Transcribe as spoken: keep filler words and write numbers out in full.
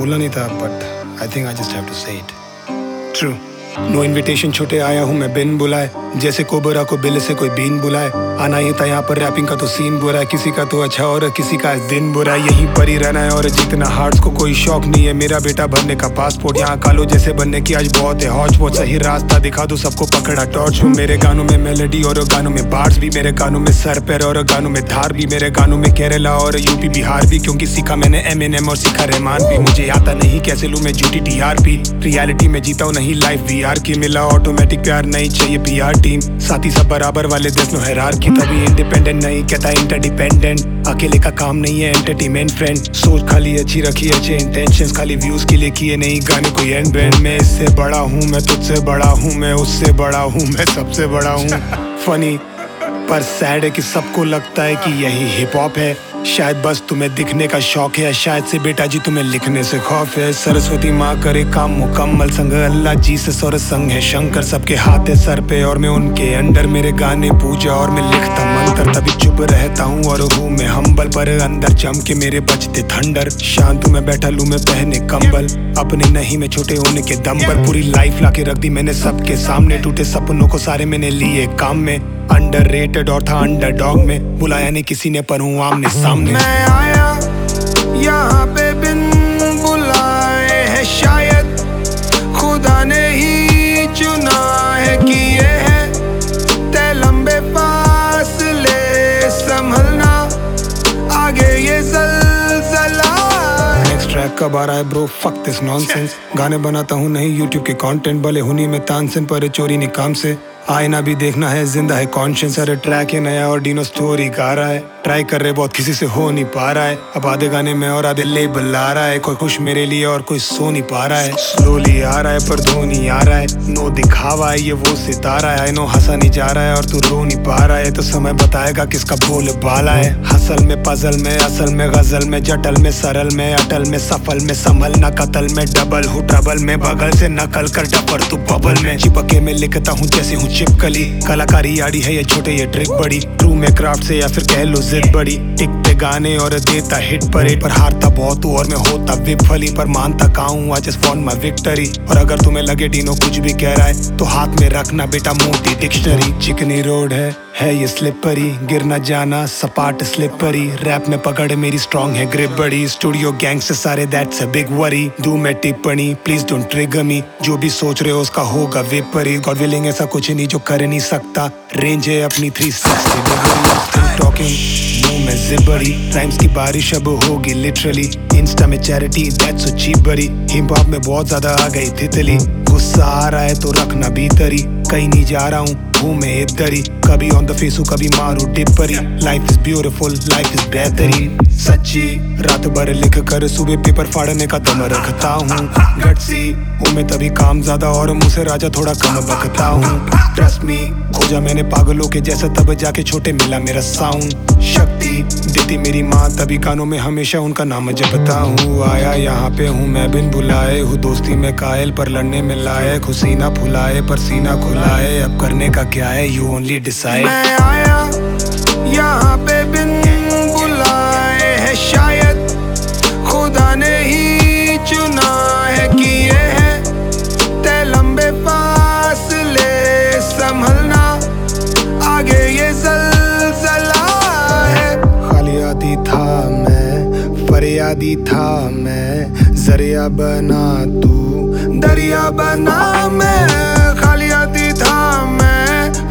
बोलना नहीं था, but I think I just have to say it. True, no invitation छोटे आया हूँ मैं बिन बुलाए, जैसे कोबरा को बिल से कोई बीन बुलाए। आना ही था यहाँ पर रैपिंग का तो सीन बुरा है, किसी का तो अच्छा और किसी का दिन बुरा है। यहीं पर ही रहना है और जीतना हार्ट्स को कोई शौक नहीं है। मेरा बेटा भरने का पासपोर्ट, यहाँ कालो जैसे बनने की आज बहुत है हौच पौच। सही रास्ता दिखा दो सबको, पकड़ा टॉर्च हूँ। मेरे गानों में मेलोडी और गानों में बार्स भी, मेरे गानों में सर पैर और गानों में धार भी, मेरे गानों में केरला और यूपी बिहार भी, क्योंकि सीखा मैंने एमिनेम और सीखा रहमान भी। मुझे आता नहीं कैसे लूँ मैं झूठी टीआरपी, रियलिटी में जीता हूँ नहीं लाइफ वीआर की। मिला ऑटोमेटिक प्यार नहीं चाहिए पीआर टीम, साथी सब बराबर वाले देश नो हायरार्की। तभी इंडिपेंडेंट नहीं कहता इंटरडिपेंडेंट, अकेले का काम नहीं है एंटरटेनमेंट फ्रेंड। सोच खाली अच्छी रखी अच्छे इंटेंशंस, खाली व्यूज के लिए किए नहीं गाने कोई एंड बैंड। मैं इससे बड़ा हूँ, मैं तुझसे बड़ा हूँ, मैं उससे बड़ा हूँ, मैं सबसे बड़ा हूँ। फनी पर सैड है कि सबको लगता है कि यही हिप हॉप है। शायद बस तुम्हें दिखने का शौक है, शायद से बेटा जी तुम्हें लिखने से खौफ है। सरस्वती माँ करे काम मुकम्मल, संग अल्लाह जी से सौर संग है शंकर। सबके हाथ है सर पे और मैं उनके अंडर, मेरे गाने पूजा और मैं लिखता मंत्र। तभी चुप रहता हूँ और हूँ मैं हम्बल, पर अंदर जम के मेरे बजते थंडर। शांत मैं बैठा लूँ मैं पहने कंबल, अपने नहीं मैं छोटे होने के दम पर। पूरी लाइफ लाके रख दी मैंने सबके सामने, टूटे सपनों को सारे मैंने लिए काम में। अंडररेटेड और था अंडरडॉग में, बुलाया नहीं किसी ने पर हूँ आमने सामने। मैं आया यहाँ पे बिन बुलाए है, शायद खुदा ने ही चुना है कि ये है तय लंबे फासले संभलना, आगे ये ज़लज़ला। नेक्स्ट ट्रैक कब आ रहा है ब्रो, फक दिस नॉनसेंस। गाने बनाता हूँ नहीं यूट्यूब के कंटेंट, भले हुनी में तानसेन पर चोरी नहीं काम से। आईना भी देखना है, जिंदा है कॉन्शियस। अरे ट्रैक है नया और डीनो स्टोरी गा रहा है, ट्राई कर रहे बहुत किसी से हो नहीं पा रहा है। अब आधे गाने में और आधे लेबल आ रहा है, कोई खुश मेरे लिए और कोई सो नहीं पा रहा है। स्लोली आ रहा है पर धोनी आ रहा है, नो दिखावा है ये वो सितारा है। आई नो हंसा नहीं जा रहा है और तू रो नहीं पा रहा है, तो समय बताएगा किसका बोल बाला है। हसल में पजल में असल में गजल में, जटल में सरल में अटल में, सफल में संभलना कतल में, डबल हूँ ट्रबल में, बगल से नकल कर डपर तू बबल में। चिपके में लिखता हूँ जैसे हूँ चिपकली, कलाकारी आड़ी है ये छोटे ये ट्रिक बड़ी। ट्रू में क्राफ्ट से या फिर कह लो जिद बड़ी, टिक पे गाने और देता हिट परेड। पर हारता बहुत हूँ और मैं होता विफली, पर मानता काऊँ I just want my victory. और अगर तुम्हें लगे डीनो कुछ भी कह रहा है तो हाथ में रखना बेटा मोटी डिक्शनरी। चिकनी रोड है है ये स्लिपरी, गिर न जाना सपाट स्लिपरी। रैप में पकड़ मेरी स्ट्रॉन्ग है ग्रिप बड़ी, स्टूडियो गैंग से सारे दैट्स अ बिग वरी। दूं मैं टिप्पणी प्लीज डोंट ट्रिगर मी, जो भी सोच रहे हो उसका होगा विपरीत। गॉड विलिंग ऐसा कुछ नहीं जो कर नहीं सकता, रेंज है अपनी थ्री सिक्सटी डिग्री। टॉकिंग मुंह में जिबरी, राइम्स की बारिश अब होगी लिटरली। इंस्टा में चैरिटी दैट्स सो चीप बड़ी, हिप हॉप में बहुत ज्यादा आ गई तितली। गुस्सा आ रहा है तो रखना भीतरी, कहीं नहीं जा रहा हूँ हूँ मैं इधर ही। कभी ऑन द फेस हूँ कभी मारू टिप्परी, life is beautiful life is बेहतरीन। सच्ची रात भर लिख कर सुबह पेपर फाड़ने का दम रखता हूँ। गट्सी हूँ मैं तभी काम ज्यादा और मुझसे राजा थोड़ा कम बकता हूँ। ट्रस्ट मी खोजा मैंने पागलों के जैसा, तब जाके छोटे मिला मेरा साउंड। शक्ति देती मेरी माँ तभी कानों में हमेशा उनका नाम जपता हूँ। आया यहाँ पे हूँ मैं बिन बुलाए, हूँ दोस्ती में कायल पर लड़ने में लायक। हुसीना फुलाए पर सीना खुलाए, अब करने का क्या है यू ओनली डिसाइड। मैं आया यहाँ पे बिन बुलाए है, शायद खुदा ने ही चुना है कि ये है तय लंबे फासले संभलना, आगे ये ज़लज़ला है। खाली आदि था मैं फरियादी था मैं, जरिया बना तू दरिया बना मैं। खाली आदि था मैं